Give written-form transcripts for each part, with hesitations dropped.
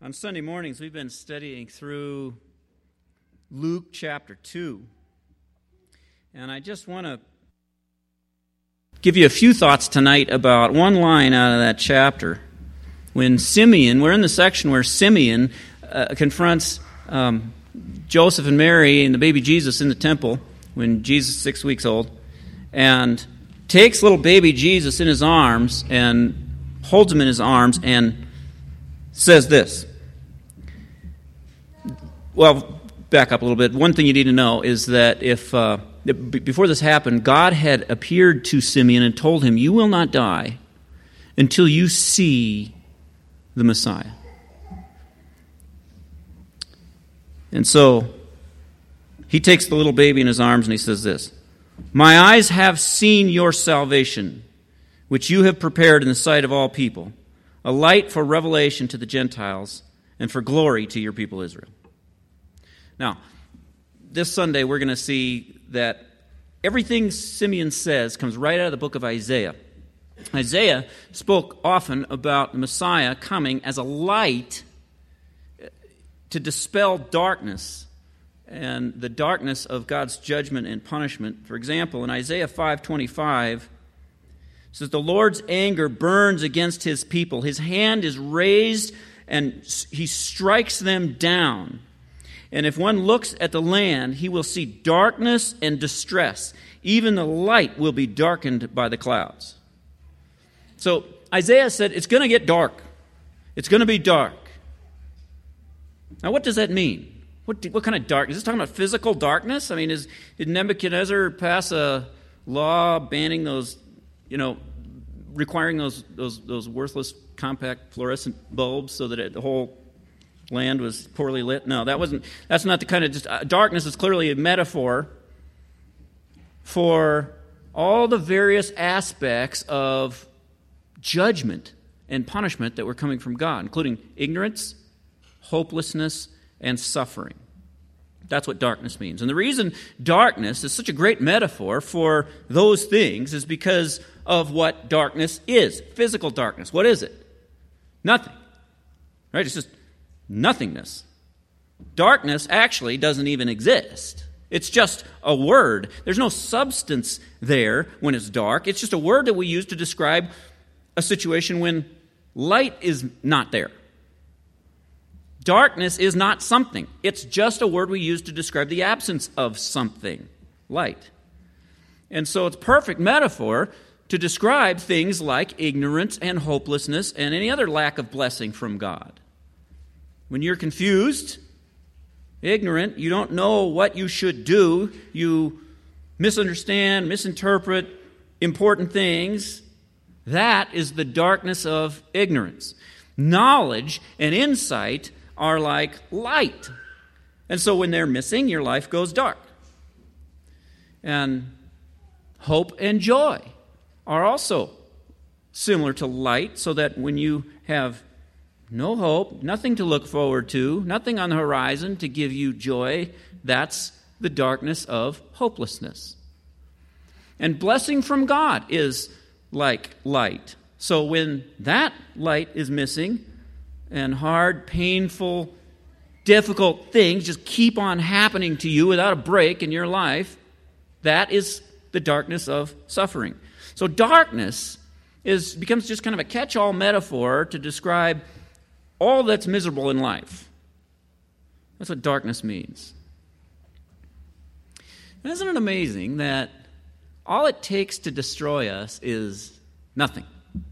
On Sunday mornings, we've been studying through Luke chapter 2. And I just want to give you a few thoughts tonight about one line out of that chapter. When Simeon, we're in the section where Simeon confronts Joseph and Mary and the baby Jesus in the temple when Jesus is 6 weeks old, and takes little baby Jesus in his arms and holds him in his arms and says this. Well, back up a little bit. One thing you need to know is that before this happened, God had appeared to Simeon and told him, "You will not die until you see the Messiah." And so he takes the little baby in his arms and he says this, "My eyes have seen your salvation, which you have prepared in the sight of all people, a light for revelation to the Gentiles and for glory to your people Israel." Now, this Sunday we're going to see that everything Simeon says comes right out of the book of Isaiah. Isaiah spoke often about the Messiah coming as a light to dispel darkness and the darkness of God's judgment and punishment. For example, in Isaiah 5:25, it says, "The Lord's anger burns against his people. His hand is raised and he strikes them down. And if one looks at the land, he will see darkness and distress. Even the light will be darkened by the clouds." So Isaiah said it's going to get dark. It's going to be dark. Now what does that mean? What kind of darkness? Is this talking about physical darkness? I mean, did Nebuchadnezzar pass a law banning those, requiring those worthless compact fluorescent bulbs so that the whole land was poorly lit? No, that's not the kind of darkness is clearly a metaphor for all the various aspects of judgment and punishment that were coming from God, including ignorance, hopelessness, and suffering. That's what darkness means. And the reason darkness is such a great metaphor for those things is because of what darkness is. Physical darkness. What is it? Nothing. Right? It's just nothingness. Darkness actually doesn't even exist. It's just a word. There's no substance there when it's dark. It's just a word that we use to describe a situation when light is not there. Darkness is not something. It's just a word we use to describe the absence of something, light. And so it's a perfect metaphor to describe things like ignorance and hopelessness and any other lack of blessing from God. When you're confused, ignorant, you don't know what you should do, you misunderstand, misinterpret important things, that is the darkness of ignorance. Knowledge and insight are like light. And so when they're missing, your life goes dark. And hope and joy are also similar to light, so that when you have no hope, nothing to look forward to, nothing on the horizon to give you joy, that's the darkness of hopelessness. And blessing from God is like light. So when that light is missing, and hard, painful, difficult things just keep on happening to you without a break in your life, that is the darkness of suffering. So darkness becomes just kind of a catch-all metaphor to describe all that's miserable in life. That's what darkness means. And isn't it amazing that all it takes to destroy us is nothing?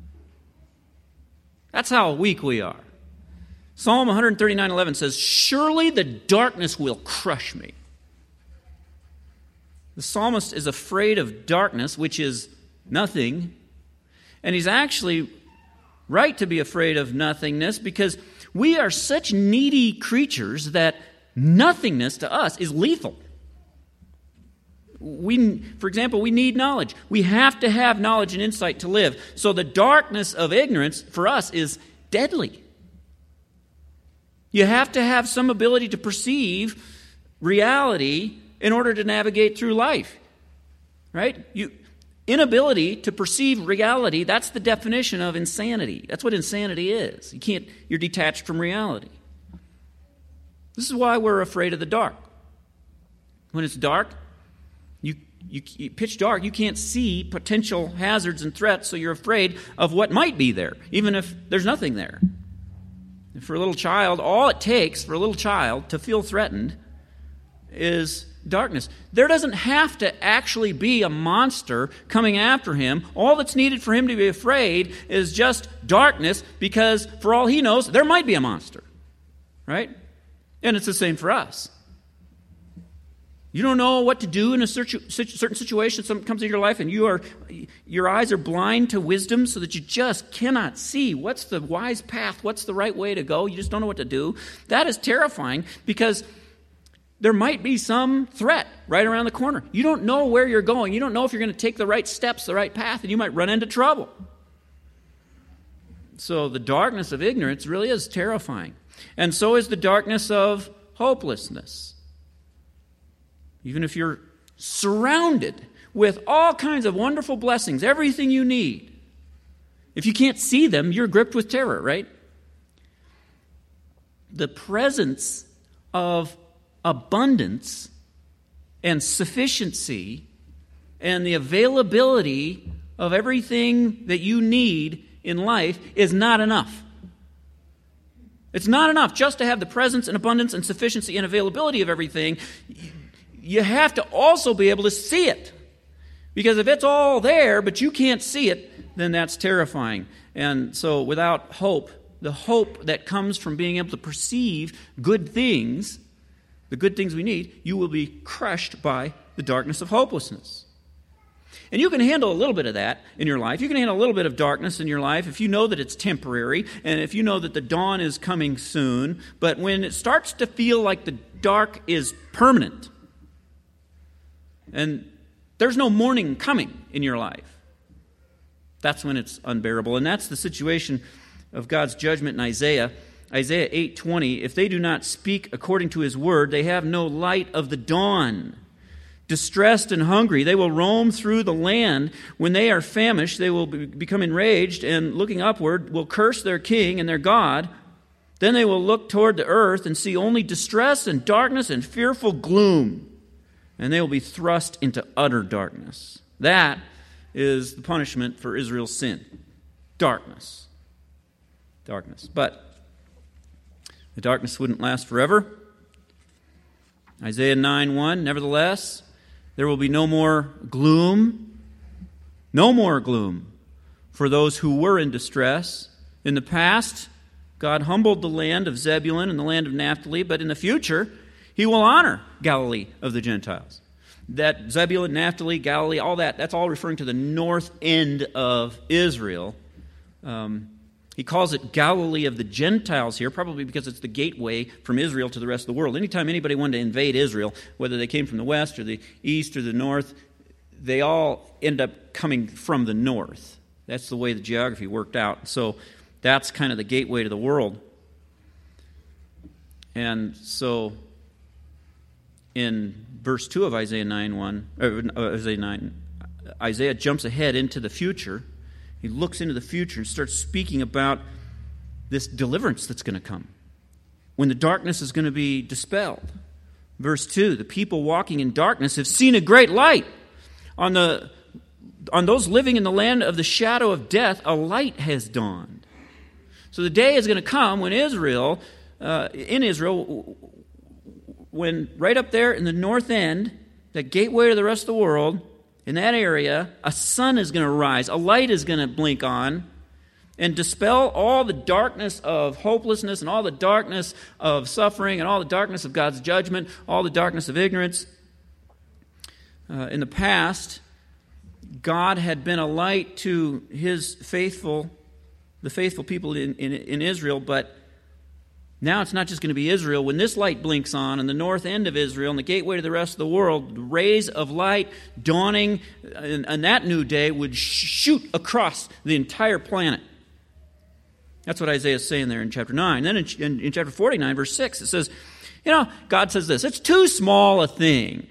That's how weak we are. Psalm 139:11 says, "Surely the darkness will crush me." The psalmist is afraid of darkness, which is nothing, and he's actually right to be afraid of nothingness because we are such needy creatures that nothingness to us is lethal. For example, we need knowledge. We have to have knowledge and insight to live. So the darkness of ignorance for us is deadly. You have to have some ability to perceive reality in order to navigate through life. Right? Inability to perceive reality, that's the definition of insanity. That's what insanity is. You're detached from reality. This is why we're afraid of the dark. When it's dark, you pitch dark, you can't see potential hazards and threats, so you're afraid of what might be there, even if there's nothing there. And for a little child, all it takes for a little child to feel threatened is darkness. There doesn't have to actually be a monster coming after him. All that's needed for him to be afraid is just darkness, because for all he knows, there might be a monster. Right? And it's the same for us. You don't know what to do in a certain situation. Something comes into your life and your eyes are blind to wisdom so that you just cannot see what's the wise path, what's the right way to go. You just don't know what to do. That is terrifying, because there might be some threat right around the corner. You don't know where you're going. You don't know if you're going to take the right steps, the right path, and you might run into trouble. So the darkness of ignorance really is terrifying. And so is the darkness of hopelessness. Even if you're surrounded with all kinds of wonderful blessings, everything you need, if you can't see them, you're gripped with terror, right? The presence of abundance and sufficiency and the availability of everything that you need in life is not enough. It's not enough just to have the presence and abundance and sufficiency and availability of everything. You have to also be able to see it. Because if it's all there, but you can't see it, then that's terrifying. And so without hope, the hope that comes from being able to perceive good things, the good things we need, you will be crushed by the darkness of hopelessness. And you can handle a little bit of that in your life. You can handle a little bit of darkness in your life if you know that it's temporary and if you know that the dawn is coming soon. But when it starts to feel like the dark is permanent, and there's no morning coming in your life, that's when it's unbearable. And that's the situation of God's judgment in Isaiah. Isaiah 8:20, if they do not speak according to his word, they have no light of the dawn. Distressed and hungry, they will roam through the land. When they are famished, they will become enraged, and looking upward will curse their king and their God. Then they will look toward the earth and see only distress and darkness and fearful gloom. And they will be thrust into utter darkness. That is the punishment for Israel's sin. Darkness. Darkness. But the darkness wouldn't last forever. Isaiah 9:1, nevertheless, there will be no more gloom. No more gloom for those who were in distress. In the past, God humbled the land of Zebulun and the land of Naphtali, but in the future, he will honor Galilee of the Gentiles. That Zebulun, Naphtali, Galilee, all that's all referring to the north end of Israel. He calls it Galilee of the Gentiles here, probably because it's the gateway from Israel to the rest of the world. Anytime anybody wanted to invade Israel, whether they came from the west or the east or the north, they all end up coming from the north. That's the way the geography worked out. So that's kind of the gateway to the world. And so in verse 2 of Isaiah 9, Isaiah jumps ahead into the future. He looks into the future and starts speaking about this deliverance that's going to come, when the darkness is going to be dispelled. Verse 2, the people walking in darkness have seen a great light. On those living in the land of the shadow of death, a light has dawned. So the day is going to come when Israel, when right up there in the north end, that gateway to the rest of the world, in that area, a sun is going to rise, a light is going to blink on, and dispel all the darkness of hopelessness and all the darkness of suffering and all the darkness of God's judgment, all the darkness of ignorance. In the past, God had been a light to his the faithful people in Israel, but now it's not just going to be Israel. When this light blinks on the north end of Israel and the gateway to the rest of the world, rays of light dawning on that new day would shoot across the entire planet. That's what Isaiah is saying there in chapter 9. Then in chapter 49, verse 6, it says, God says this, it's too small a thing.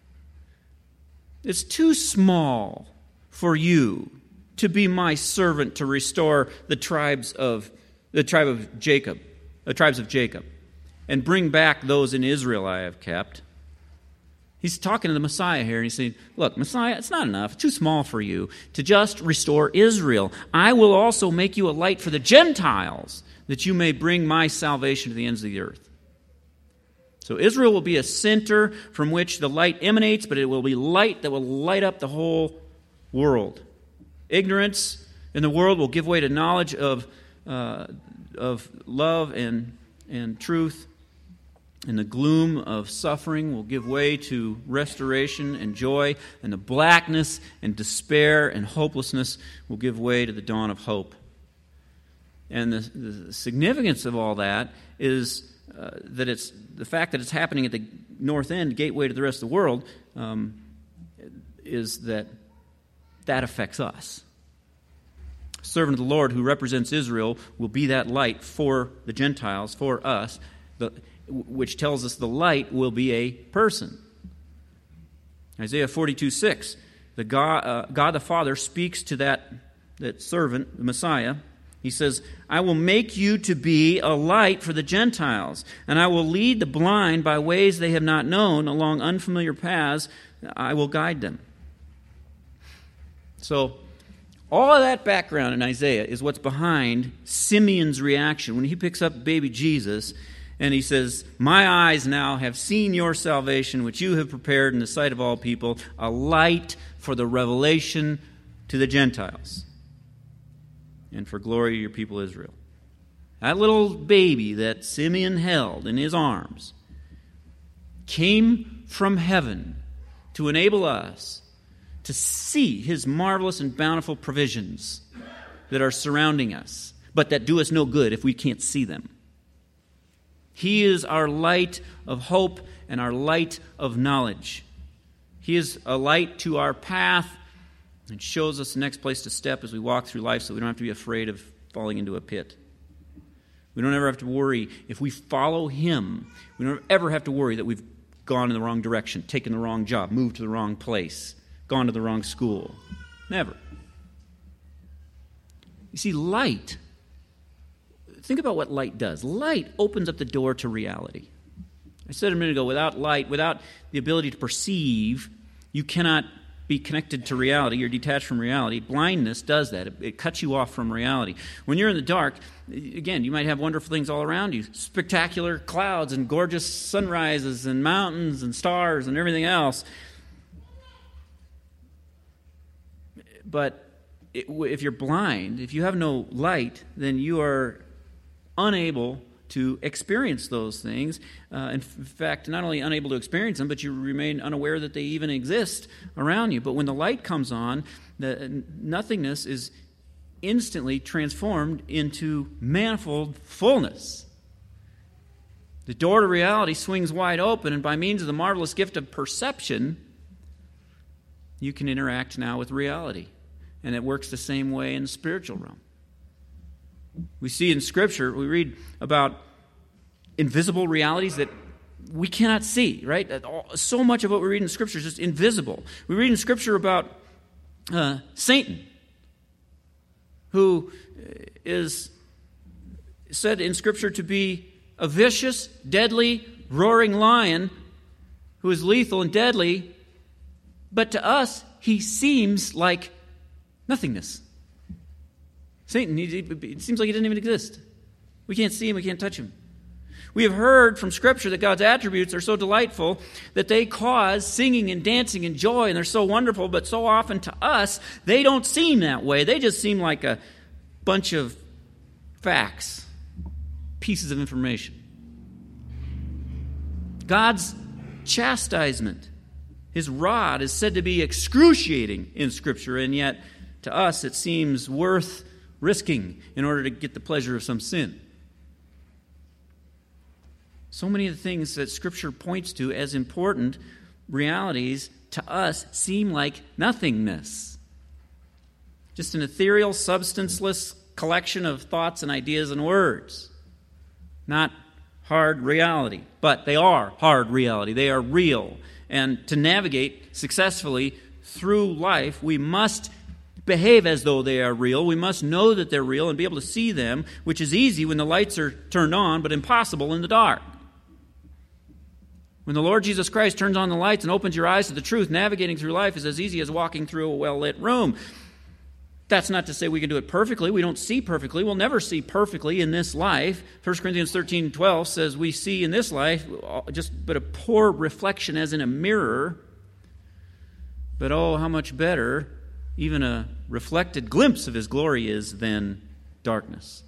It's too small for you to be my servant to restore the tribes of Jacob. The tribes of Jacob. and bring back those in Israel I have kept. He's talking to the Messiah here, and he's saying, look, Messiah, it's not enough. It's too small for you to just restore Israel. I will also make you a light for the Gentiles, that you may bring my salvation to the ends of the earth. So Israel will be a center from which the light emanates, but it will be light that will light up the whole world. Ignorance in the world will give way to knowledge of love and truth. And the gloom of suffering will give way to restoration and joy, and the blackness and despair and hopelessness will give way to the dawn of hope. And the significance of all that is that it's the fact that it's happening at the north end, gateway to the rest of the world, is that affects us. Servant of the Lord who represents Israel will be that light for the Gentiles, for us, which tells us the light will be a person. Isaiah 42:6, God the Father speaks to that servant, the Messiah. He says, I will make you to be a light for the Gentiles, and I will lead the blind by ways they have not known, along unfamiliar paths I will guide them. So, all of that background in Isaiah is what's behind Simeon's reaction when he picks up baby Jesus. And he says, my eyes now have seen your salvation, which you have prepared in the sight of all people, a light for the revelation to the Gentiles, and for glory to your people Israel. That little baby that Simeon held in his arms came from heaven to enable us to see his marvelous and bountiful provisions that are surrounding us, but that do us no good if we can't see them. He is our light of hope and our light of knowledge. He is a light to our path and shows us the next place to step as we walk through life so we don't have to be afraid of falling into a pit. We don't ever have to worry. If we follow Him, we don't ever have to worry that we've gone in the wrong direction, taken the wrong job, moved to the wrong place, gone to the wrong school. Never. You see, light, think about what light does. Light opens up the door to reality. I said a minute ago, without light, without the ability to perceive, you cannot be connected to reality. You're detached from reality. Blindness does that. It cuts you off from reality. When you're in the dark, again, you might have wonderful things all around you. Spectacular clouds and gorgeous sunrises and mountains and stars and everything else. But if you're blind, if you have no light, then you are unable to experience those things. In fact, not only unable to experience them, but you remain unaware that they even exist around you. But when the light comes on, the nothingness is instantly transformed into manifold fullness. The door to reality swings wide open, and by means of the marvelous gift of perception, you can interact now with reality. And it works the same way in the spiritual realm. We see in Scripture, we read about invisible realities that we cannot see, right? So much of what we read in Scripture is just invisible. We read in Scripture about Satan, who is said in Scripture to be a vicious, deadly, roaring lion who is lethal and deadly, but to us, he seems like nothingness. Satan, it seems like he doesn't even exist. We can't see him, we can't touch him. We have heard from Scripture that God's attributes are so delightful that they cause singing and dancing and joy, and they're so wonderful, but so often to us, they don't seem that way. They just seem like a bunch of facts, pieces of information. God's chastisement, His rod, is said to be excruciating in Scripture, and yet to us it seems worth risking in order to get the pleasure of some sin. So many of the things that Scripture points to as important realities to us seem like nothingness. Just an ethereal, substanceless collection of thoughts and ideas and words. Not hard reality. But they are hard reality. They are real. And to navigate successfully through life, we must behave as though they are real. We must know that they're real and be able to see them, which is easy when the lights are turned on, but impossible in the dark. When the Lord Jesus Christ turns on the lights and opens your eyes to the truth, navigating through life is as easy as walking through a well-lit room. That's not to say we can do it perfectly. We don't see perfectly. We'll never see perfectly in this life. 1 Corinthians 13:12 says we see in this life but a poor reflection as in a mirror. But oh, how much better even a reflected glimpse of His glory is than darkness.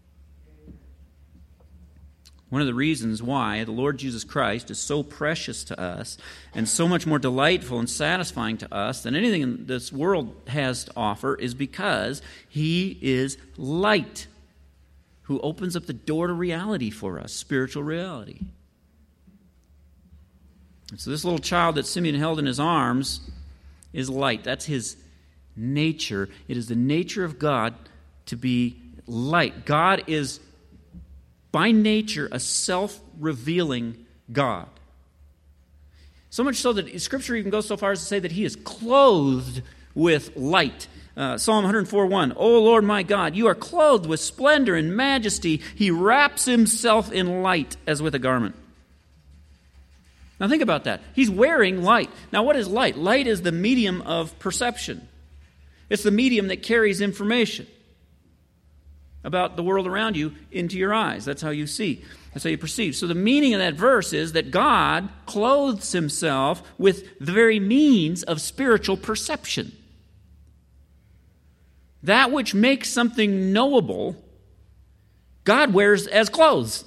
One of the reasons why the Lord Jesus Christ is so precious to us and so much more delightful and satisfying to us than anything this world has to offer is because He is light, who opens up the door to reality for us, spiritual reality. And so this little child that Simeon held in his arms is light. That's His nature. It is the nature of God to be light. God is by nature a self-revealing God. So much so that Scripture even goes so far as to say that He is clothed with light. Psalm 104:1, O Lord my God, you are clothed with splendor and majesty. He wraps Himself in light as with a garment. Now think about that. He's wearing light. Now what is light? Light is the medium of perception. It's the medium that carries information about the world around you into your eyes. That's how you see. That's how you perceive. So the meaning of that verse is that God clothes Himself with the very means of spiritual perception. That which makes something knowable, God wears as clothes.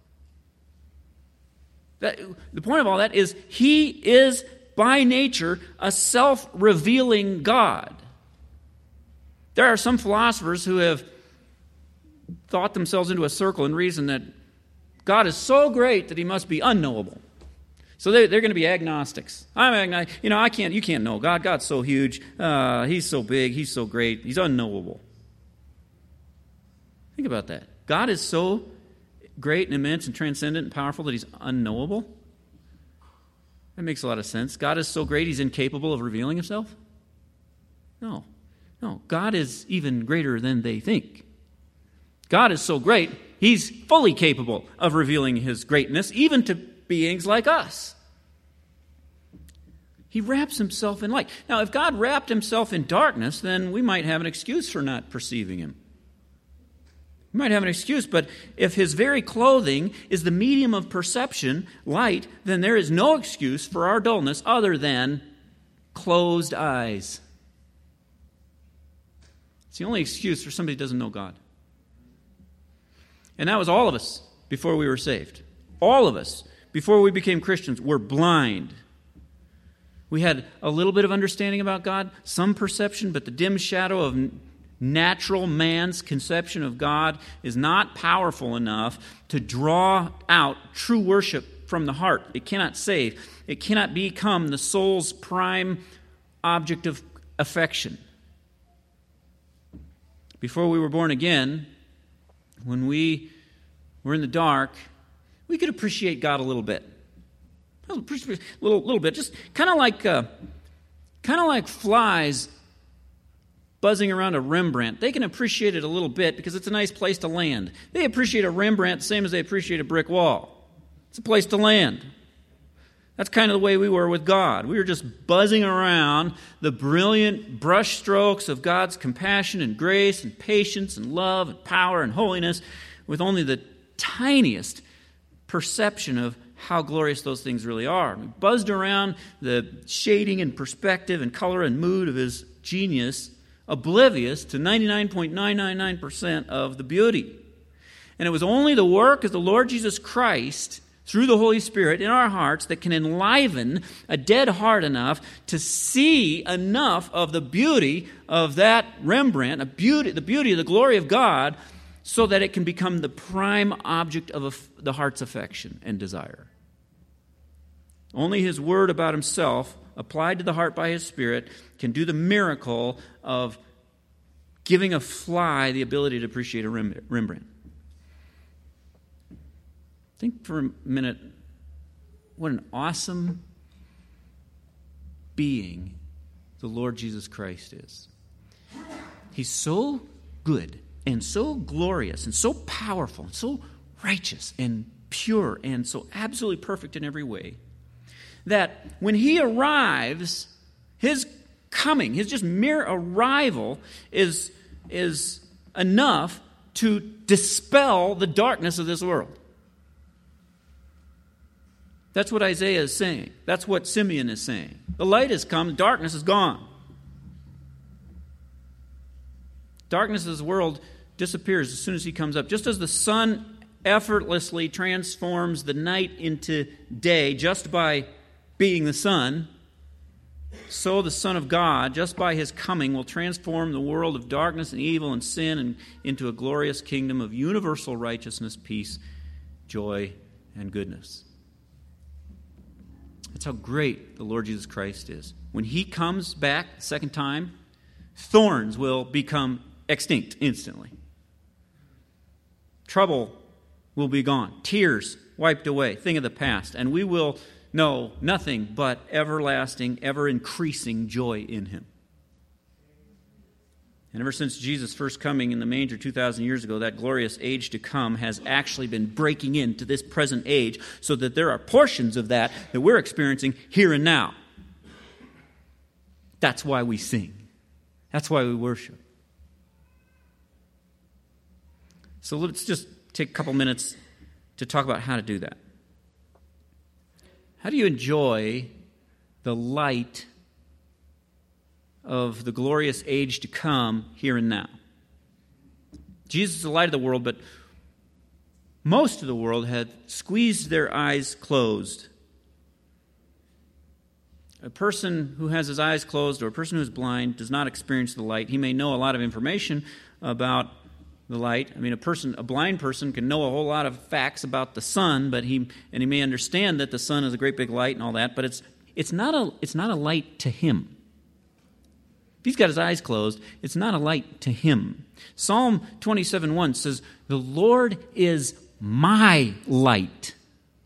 The point of all that is He is by nature a self-revealing God. There are some philosophers who have thought themselves into a circle and reasoned that God is so great that He must be unknowable. So they're going to be agnostics. I'm agnostic. You can't know God. God's so huge. He's so big. He's so great. He's unknowable. Think about that. God is so great and immense and transcendent and powerful that He's unknowable. That makes a lot of sense. God is so great He's incapable of revealing Himself? No. God is even greater than they think. God is so great, He's fully capable of revealing His greatness, even to beings like us. He wraps Himself in light. Now, if God wrapped Himself in darkness, then we might have an excuse for not perceiving Him. We might have an excuse, but if His very clothing is the medium of perception, light, then there is no excuse for our dullness other than closed eyes. It's the only excuse for somebody who doesn't know God. And that was all of us before we were saved. All of us, before we became Christians, were blind. We had a little bit of understanding about God, some perception, but the dim shadow of natural man's conception of God is not powerful enough to draw out true worship from the heart. It cannot save. It cannot become the soul's prime object of affection. Before we were born again, when we were in the dark, we could appreciate God a little bit. A little bit. Just kind of like flies buzzing around a Rembrandt. They can appreciate it a little bit because it's a nice place to land. They appreciate a Rembrandt the same as they appreciate a brick wall. It's a place to land. That's kind of the way we were with God. We were just buzzing around the brilliant brush strokes of God's compassion and grace and patience and love and power and holiness with only the tiniest perception of how glorious those things really are. We buzzed around the shading and perspective and color and mood of His genius, oblivious to 99.999% of the beauty. And it was only the work of the Lord Jesus Christ through the Holy Spirit in our hearts that can enliven a dead heart enough to see enough of the beauty of that Rembrandt, the beauty of the glory of God, so that it can become the prime object of the heart's affection and desire. Only His word about Himself, applied to the heart by His Spirit, can do the miracle of giving a fly the ability to appreciate a Rembrandt. Think for a minute what an awesome being the Lord Jesus Christ is. He's so good and so glorious and so powerful and so righteous and pure and so absolutely perfect in every way. that when he arrives, his coming, his just mere arrival is enough to dispel the darkness of this world. That's what Isaiah is saying. That's what Simeon is saying. The light has come, darkness is gone. Darkness of this world disappears as soon as he comes up. Just as the sun effortlessly transforms the night into day just by being the sun, so the Son of God, just by his coming, will transform the world of darkness and evil and sin and into a glorious kingdom of universal righteousness, peace, joy, and goodness. That's how great the Lord Jesus Christ is. When he comes back the second time, thorns will become extinct instantly. Trouble will be gone. Tears wiped away, thing of the past. And we will know nothing but everlasting, ever-increasing joy in him. And ever since Jesus' first coming in the manger 2,000 years ago, that glorious age to come has actually been breaking into this present age so that there are portions of that we're experiencing here and now. That's why we sing. That's why we worship. So let's just take a couple minutes to talk about how to do that. How do you enjoy the light of the glorious age to come here and now? Jesus is the light of the world, but most of the world had squeezed their eyes closed. A person who has his eyes closed or a person who is blind does not experience the light. He may know a lot of information about the light. I mean, a blind person can know a whole lot of facts about the sun, but he may understand that the sun is a great big light and all that, but it's not a light to him. If he's got his eyes closed, it's not a light to him. Psalm 27:1 says, "The Lord is my light."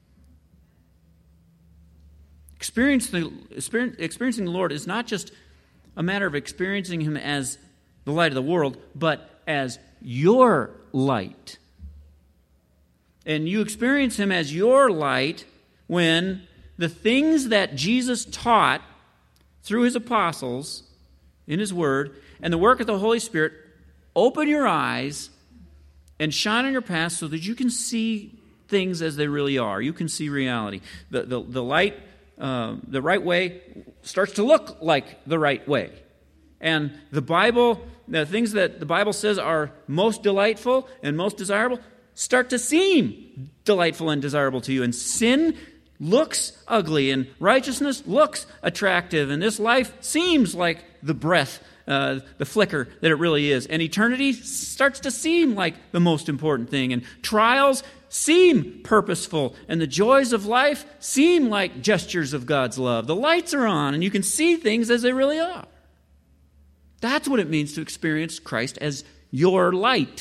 Experiencing the Lord is not just a matter of experiencing him as the light of the world, but as your light. And you experience him as your light when the things that Jesus taught through his apostles in his word and the work of the Holy Spirit open your eyes and shine on your path so that you can see things as they really are. You can see reality. The light, the right way starts to look like the right way. And the Bible, the things that the Bible says are most delightful and most desirable, start to seem delightful and desirable to you. And sin looks ugly, and righteousness looks attractive, and this life seems like the breath, the flicker that it really is. And eternity starts to seem like the most important thing, and trials seem purposeful, and the joys of life seem like gestures of God's love. The lights are on, and you can see things as they really are. That's what it means to experience Christ as your light.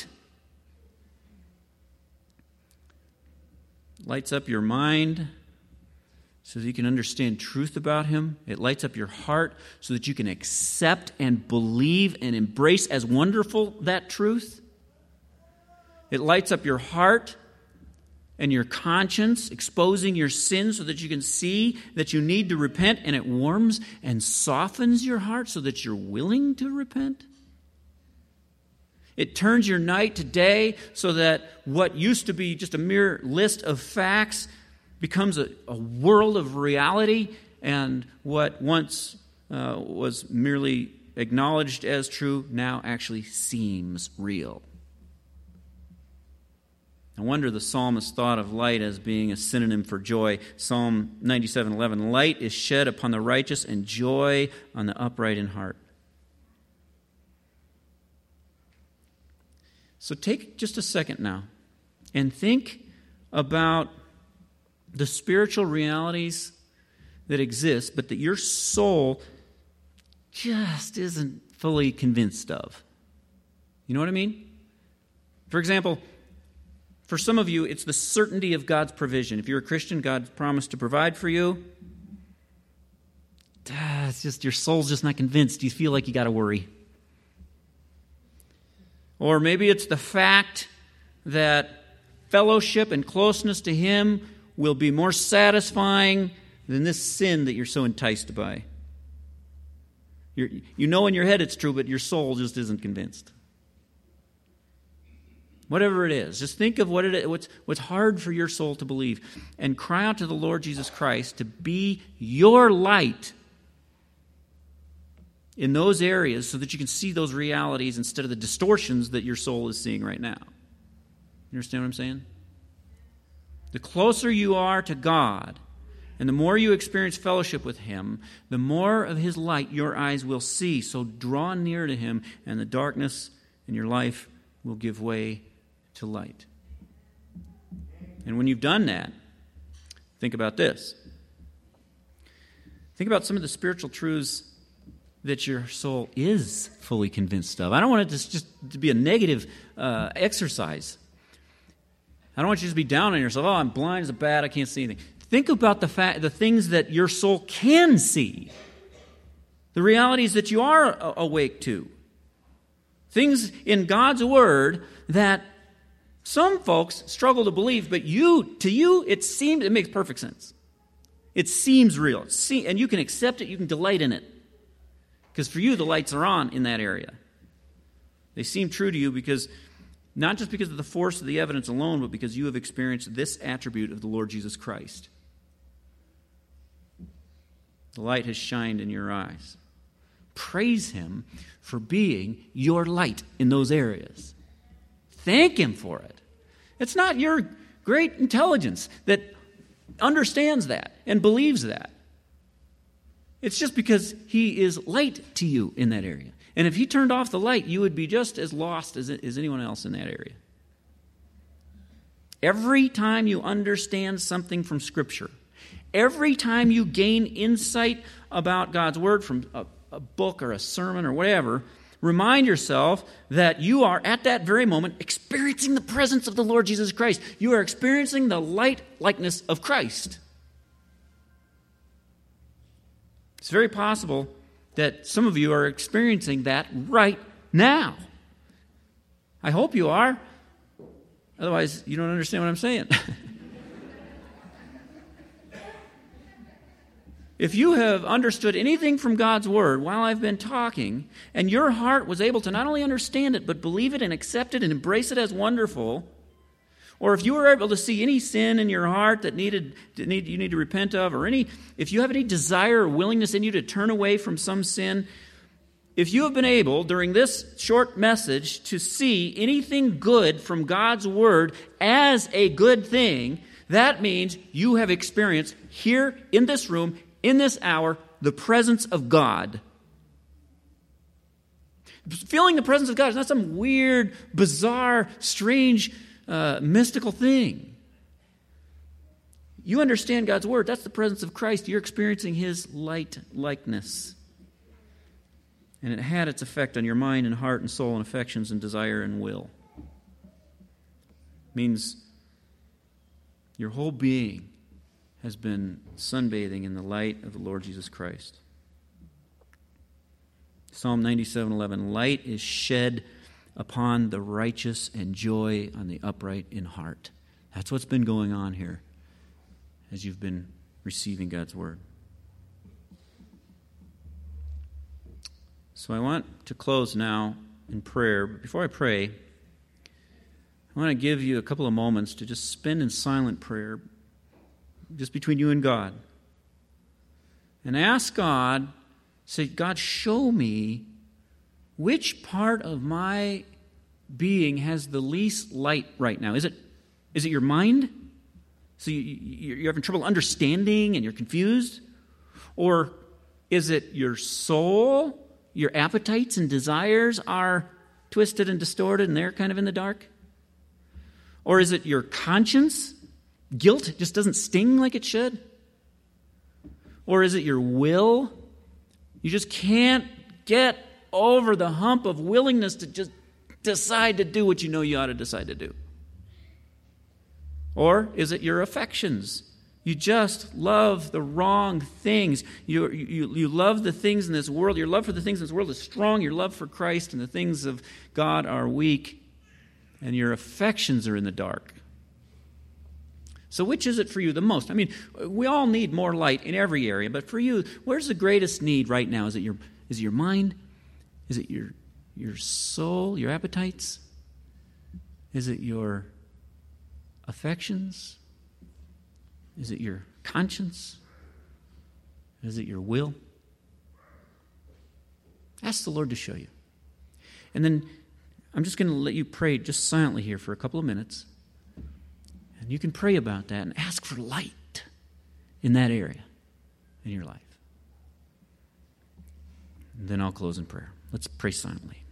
Lights up your mind so that you can understand truth about him. It lights up your heart so that you can accept and believe and embrace as wonderful that truth. It lights up your heart and your conscience, exposing your sin so that you can see that you need to repent, and it warms and softens your heart so that you're willing to repent. It turns your night to day so that what used to be just a mere list of facts becomes a world of reality, and what once was merely acknowledged as true now actually seems real. No wonder the psalmist thought of light as being a synonym for joy. Psalm 97:11, "Light is shed upon the righteous and joy on the upright in heart." So take just a second now and think about the spiritual realities that exist, but that your soul just isn't fully convinced of. You know what I mean? For example, for some of you, it's the certainty of God's provision. If you're a Christian, God's promised to provide for you. It's just your soul's just not convinced. You feel like you got to worry. Or maybe it's the fact that fellowship and closeness to him will be more satisfying than this sin that you're so enticed by. You know in your head it's true, but your soul just isn't convinced. Whatever it is, just think of what's hard for your soul to believe, and cry out to the Lord Jesus Christ to be your light in those areas so that you can see those realities instead of the distortions that your soul is seeing right now. You understand what I'm saying? The closer you are to God, and the more you experience fellowship with Him, the more of His light your eyes will see. So draw near to Him, and the darkness in your life will give way to light. And when you've done that, think about this. Think about some of the spiritual truths that your soul is fully convinced of. I don't want it just to be a negative exercise. I don't want you to just be down on yourself. Oh, I'm blind as a bat. I can't see anything. Think about the things that your soul can see. The realities that you are awake to. Things in God's Word that some folks struggle to believe, but to you, it makes perfect sense. It seems real. And you can accept it. You can delight in it. Because for you, the lights are on in that area. They seem true to you not just because of the force of the evidence alone, but because you have experienced this attribute of the Lord Jesus Christ. The light has shined in your eyes. Praise Him for being your light in those areas. Thank Him for it. It's not your great intelligence that understands that and believes that. It's just because He is light to you in that area. And if He turned off the light, you would be just as lost as anyone else in that area. Every time you understand something from Scripture, every time you gain insight about God's Word from a book or a sermon or whatever, remind yourself that you are at that very moment experiencing the presence of the Lord Jesus Christ. You are experiencing the light likeness of Christ. It's very possible that some of you are experiencing that right now. I hope you are. Otherwise, you don't understand what I'm saying. If you have understood anything from God's Word while I've been talking, and your heart was able to not only understand it, but believe it and accept it and embrace it as wonderful, or if you were able to see any sin in your heart that you need to repent of, or if you have any desire or willingness in you to turn away from some sin, if you have been able during this short message to see anything good from God's Word as a good thing, that means you have experienced here in this room, in this hour, the presence of God. Feeling the presence of God is not some weird, bizarre, strange, mystical thing. You understand God's Word. That's the presence of Christ. You're experiencing His light likeness. And it had its effect on your mind and heart and soul and affections and desire and will. It means your whole being has been sunbathing in the light of the Lord Jesus Christ. Psalm 97:11, light is shed upon the righteous and joy on the upright in heart. That's what's been going on here as you've been receiving God's Word. So I want to close now in prayer. But before I pray, I want to give you a couple of moments to just spend in silent prayer, just between you and God. And ask God, say, God, show me which part of my being has the least light right now. Is it your mind? So you're having trouble understanding and you're confused? Or is it your soul? Your appetites and desires are twisted and distorted and they're kind of in the dark? Or is it your conscience? Guilt just doesn't sting like it should? Or is it your will? You just can't get over the hump of willingness to just decide to do what you know you ought to decide to do. Or is it your affections? You just love the wrong things. You love the things in this world. Your love for the things in this world is strong. Your love for Christ and the things of God are weak. And your affections are in the dark. So which is it for you the most? I mean, we all need more light in every area, but for you, where's the greatest need right now? Is it your mind? Is it your soul, your appetites? Is it your affections? Is it your conscience? Is it your will? Ask the Lord to show you. And then I'm just going to let you pray just silently here for a couple of minutes. And you can pray about that and ask for light in that area in your life. And then I'll close in prayer. Let's pray silently.